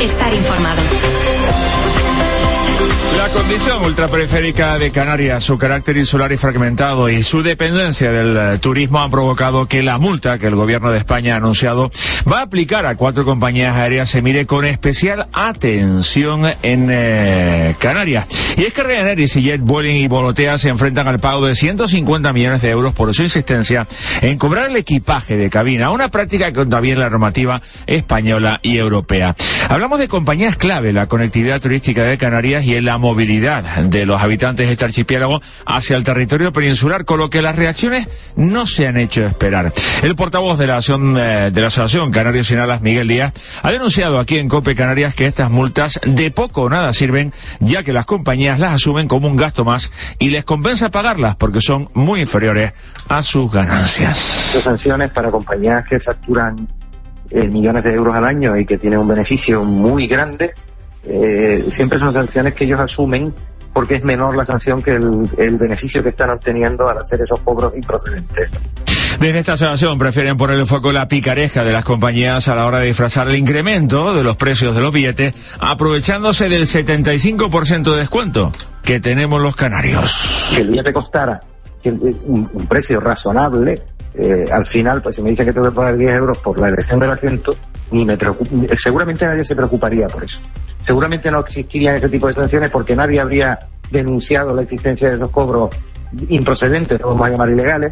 Estar informado. La condición ultraperiférica de Canarias, su carácter insular y fragmentado y su dependencia del turismo han provocado que la multa que el gobierno de España ha anunciado va a aplicar a 4 compañías aéreas se mire con especial atención en Canarias. Y es que Ryanair, EasyJet, Vueling y Volotea se enfrentan al pago de 150 millones de euros por su insistencia en cobrar el equipaje de cabina, una práctica que contraviene la normativa española y europea. Hablamos de compañías clave, la conectividad turística de Canarias y en la movilidad de los habitantes de este archipiélago hacia el territorio peninsular, con lo que las reacciones no se han hecho esperar. El portavoz de la Asociación Canarios Sin Alas, Miguel Díaz, ha denunciado aquí en COPE Canarias que estas multas de poco o nada sirven, ya que las compañías las asumen como un gasto más y les compensa pagarlas porque son muy inferiores a sus ganancias. Las sanciones para compañías que facturan millones de euros al año y que tienen un beneficio muy grande, siempre son sanciones que ellos asumen porque es menor la sanción que el beneficio que están obteniendo al hacer esos cobros improcedentes. Desde esta asociación prefieren poner en foco la picaresca de las compañías a la hora de disfrazar el incremento de los precios de los billetes, aprovechándose del 75% de descuento que tenemos los canarios. Que el billete costara un precio razonable, al final, pues si me dicen que tengo que pagar 10 euros por la elección del asiento, seguramente nadie se preocuparía por eso. Seguramente no existirían ese tipo de sanciones porque nadie habría denunciado la existencia de esos cobros improcedentes, no vamos a llamar ilegales,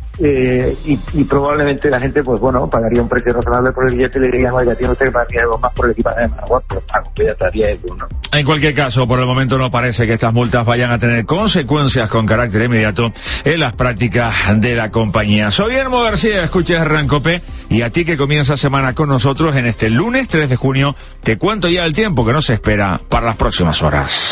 y probablemente la gente, pues bueno, pagaría un precio razonable por el billete y le dirían, oiga, tiene usted que pagar 10 euros más por el equipaje de Managua, pues pago, que ya está 10 euros, ¿no? En cualquier caso, por el momento no parece que estas multas vayan a tener consecuencias con carácter inmediato en las prácticas de la compañía. Soy Guillermo García, escuchas Rancope, y a ti que comienza semana con nosotros en este lunes 3 de junio, te cuento ya el tiempo que nos espera para las próximas horas.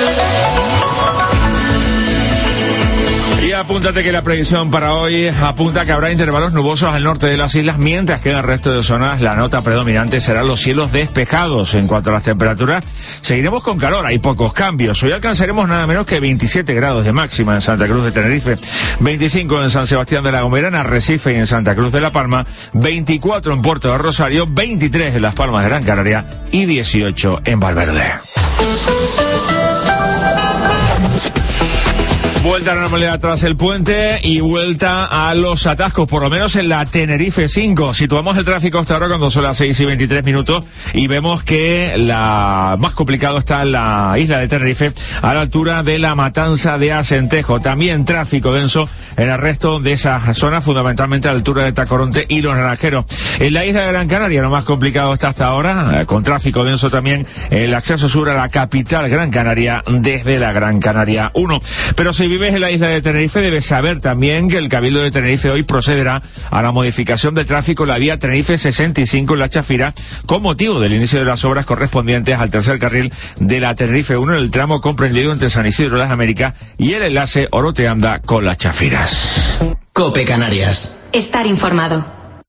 Y apúntate que la predicción para hoy apunta que habrá intervalos nubosos al norte de las islas, mientras que en el resto de zonas la nota predominante serán los cielos despejados. En cuanto a las temperaturas, seguiremos con calor, hay pocos cambios. Hoy alcanzaremos nada menos que 27 grados de máxima en Santa Cruz de Tenerife, 25 en San Sebastián de la Gomera, en Arrecife y en Santa Cruz de la Palma, 24 en Puerto de Rosario, 23 en Las Palmas de Gran Canaria y 18 en Valverde. Vuelta a la normalidad tras el puente y vuelta a los atascos, por lo menos en la Tenerife 5. Situamos el tráfico hasta ahora cuando son las 6:23 y vemos que la más complicado está en la isla de Tenerife, a la altura de la Matanza de Acentejo. También tráfico denso en el resto de esa zona, fundamentalmente a la altura de Tacoronte y Los Naranjeros. En la isla de Gran Canaria lo más complicado está hasta ahora, con tráfico denso también el acceso sur a la capital Gran Canaria desde la Gran Canaria 1. Pero si vives en la isla de Tenerife, debes saber también que el Cabildo de Tenerife hoy procederá a la modificación de tráfico en la vía Tenerife 65 en La Chafira, con motivo del inicio de las obras correspondientes al tercer carril de la Tenerife 1 en el tramo comprendido entre San Isidro de las Américas y el enlace Oroteanda con Las Chafiras. COPE Canarias. Estar informado.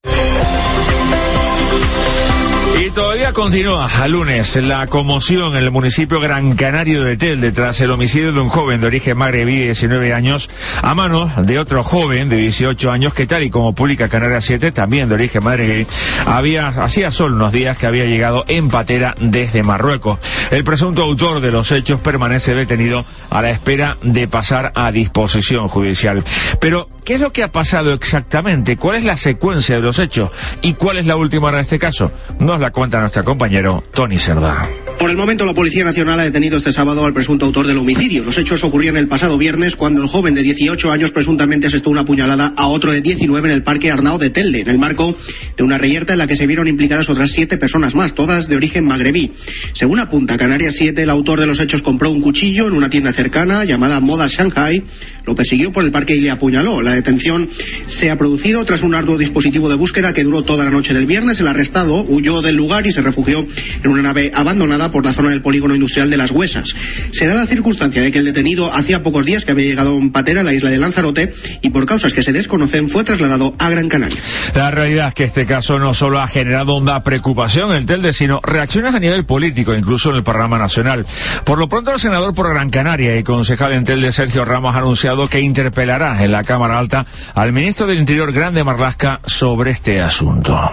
Y todavía continúa al lunes la conmoción en el municipio Gran Canario de Telde tras el homicidio de un joven de origen magrebí de 19 años a manos de otro joven de 18 años que, tal y como publica Canarias 7, también de origen magrebí, hacía solo unos días que había llegado en patera desde Marruecos. El presunto autor de los hechos permanece detenido a la espera de pasar a disposición judicial. Pero, ¿qué es lo que ha pasado exactamente? ¿Cuál es la secuencia de los hechos? ¿Y cuál es la última hora de este caso? Nos la cuenta nuestro compañero Tony Cerdá. Por el momento, la Policía Nacional ha detenido este sábado al presunto autor del homicidio. Los hechos ocurrían el pasado viernes, cuando el joven de 18 años presuntamente asestó una puñalada a otro de 19 en el Parque Arnao de Telde, en el marco de una reyerta en la que se vieron implicadas otras 7 personas más, todas de origen magrebí. Según apunta Canarias 7, el autor de los hechos compró un cuchillo en una tienda cercana llamada Moda Shanghai, lo persiguió por el parque y le apuñaló. La detención se ha producido tras un arduo dispositivo de búsqueda que duró toda la noche del viernes. El arrestado huyó del lugar y se refugió en una nave abandonada por la zona del polígono industrial de Las Huesas. Se da la circunstancia de que el detenido hacía pocos días que había llegado en patera a la isla de Lanzarote y por causas que se desconocen fue trasladado a Gran Canaria. La realidad es que este caso no solo ha generado honda preocupación en Telde, sino reacciones a nivel político, incluso en el panorama nacional. Por lo pronto, el senador por Gran Canaria y concejal en Telde, Sergio Ramos, ha anunciado que interpelará en la Cámara Alta al ministro del Interior, Grande Marlaska, sobre este asunto.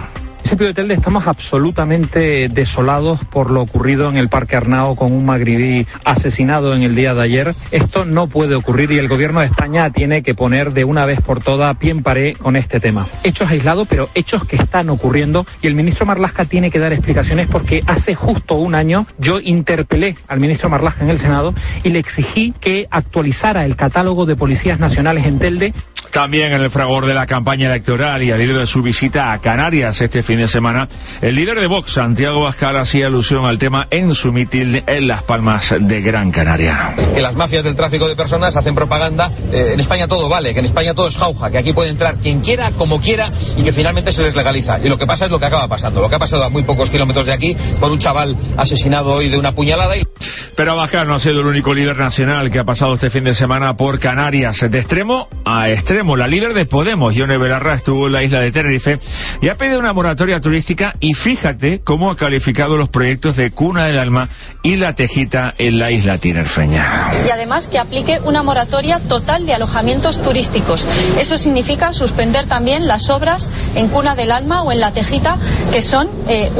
municipio de Telde estamos absolutamente desolados por lo ocurrido en el Parque Arnao con un magrebí asesinado en el día de ayer. Esto no puede ocurrir y el gobierno de España tiene que poner de una vez por todas pie en pared con este tema. Hechos aislados, pero hechos que están ocurriendo, y el ministro Marlaska tiene que dar explicaciones porque hace justo un año yo interpelé al ministro Marlaska en el Senado y le exigí que actualizara el catálogo de policías nacionales en Telde. También en el fragor de la campaña electoral y al hilo de su visita a Canarias este fin de semana, el líder de Vox, Santiago Abascal, hacía alusión al tema en su mitin en Las Palmas de Gran Canaria. Que las mafias del tráfico de personas hacen propaganda, en España todo vale, que en España todo es jauja, que aquí puede entrar quien quiera, como quiera, y que finalmente se les legaliza. Y lo que pasa es lo que acaba pasando, lo que ha pasado a muy pocos kilómetros de aquí, con un chaval asesinado hoy de una puñalada. Pero Abascal no ha sido el único líder nacional que ha pasado este fin de semana por Canarias. De extremo a extremo, la líder de Podemos, Ione Belarra, estuvo en la isla de Tenerife y ha pedido una moratoria turística, y fíjate cómo ha calificado los proyectos de Cuna del Alma y La Tejita en la isla tinerfeña. Y además que aplique una moratoria total de alojamientos turísticos. Eso significa suspender también las obras en Cuna del Alma o en La Tejita, que son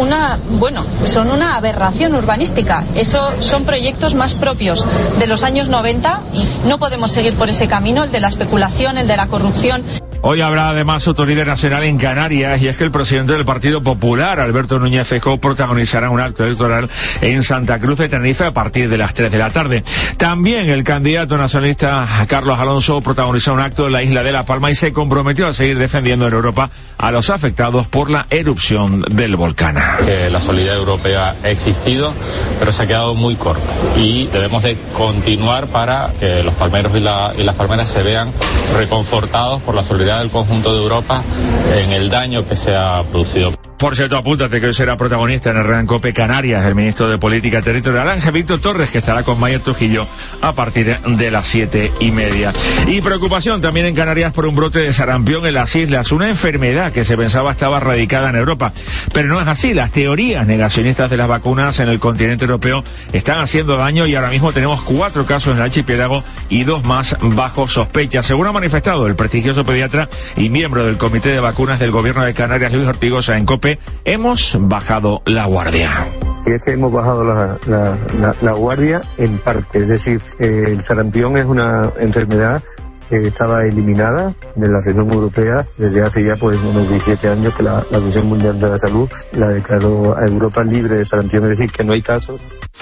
son una aberración urbanística. Eso son proyectos más propios de los años 90 y no podemos seguir por ese camino, el de la especulación, el de la corrupción. Hoy habrá además otro líder nacional en Canarias, y es que el presidente del Partido Popular, Alberto Núñez Feijóo, protagonizará un acto electoral en Santa Cruz de Tenerife a partir de las 3 de la tarde. También el candidato nacionalista Carlos Alonso protagonizó un acto en la isla de La Palma y se comprometió a seguir defendiendo en Europa a los afectados por la erupción del volcán. Que la solidaridad europea ha existido, pero se ha quedado muy corta, y debemos de continuar para que los palmeros y las palmeras se vean reconfortados por la solidaridad del conjunto de Europa en el daño que se ha producido. Por cierto, apúntate que hoy será protagonista en el Gran Cope Canarias el ministro de Política Territorial, Ángel Víctor Torres, que estará con Mayer Trujillo a partir de las 7:30. Y preocupación también en Canarias por un brote de sarampión en las islas, una enfermedad que se pensaba estaba radicada en Europa, pero no es así. Las teorías negacionistas de las vacunas en el continente europeo están haciendo daño, y ahora mismo tenemos 4 casos en el archipiélago y 2 más bajo sospecha, según ha manifestado el prestigioso pediatra y miembro del Comité de Vacunas del Gobierno de Canarias, Luis Ortigosa, en COPE. Hemos bajado la guardia. Y es que hemos bajado la guardia en parte, es decir, el sarampión es una enfermedad que estaba eliminada de la región europea desde hace ya unos 17 años, que la Organización Mundial de la Salud la declaró a Europa libre de sarampión, es decir, que no hay casos.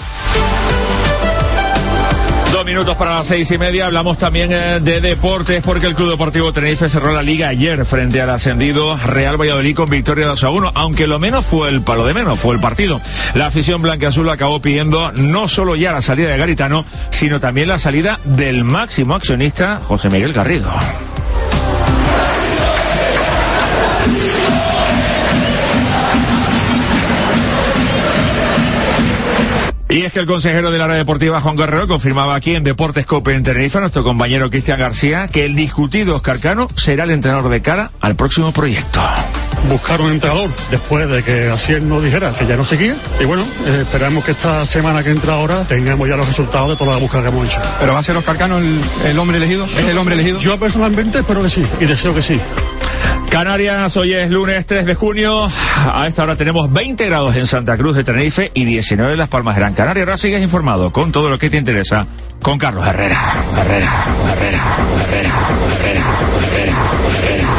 2 minutos para las 6:30. Hablamos también de deportes, porque el Club Deportivo Tenerife cerró la liga ayer frente al ascendido Real Valladolid con victoria 2-1, aunque lo de menos fue el partido. La afición blanquiazul acabó pidiendo no solo ya la salida de Garitano, sino también la salida del máximo accionista, José Miguel Garrido. Y es que el consejero del área deportiva, Juan Guerrero, confirmaba aquí en Deportes COPE en Tenerife, nuestro compañero Cristian García, que el discutido Óscar Cano será el entrenador de cara al próximo proyecto. Buscar un entrenador después de que Asier nos dijera que ya no seguía, y bueno, esperamos que esta semana que entra ahora tengamos ya los resultados de toda la búsqueda que hemos hecho. ¿Pero va a ser Óscar Cano el hombre elegido? ¿Es el hombre elegido? Yo personalmente espero que sí, y deseo que sí. Canarias, hoy es lunes 3 de junio, a esta hora tenemos 20 grados en Santa Cruz de Tenerife y 19 en Las Palmas de Gran Canaria. Ahora sigues informado con todo lo que te interesa con Carlos Herrera.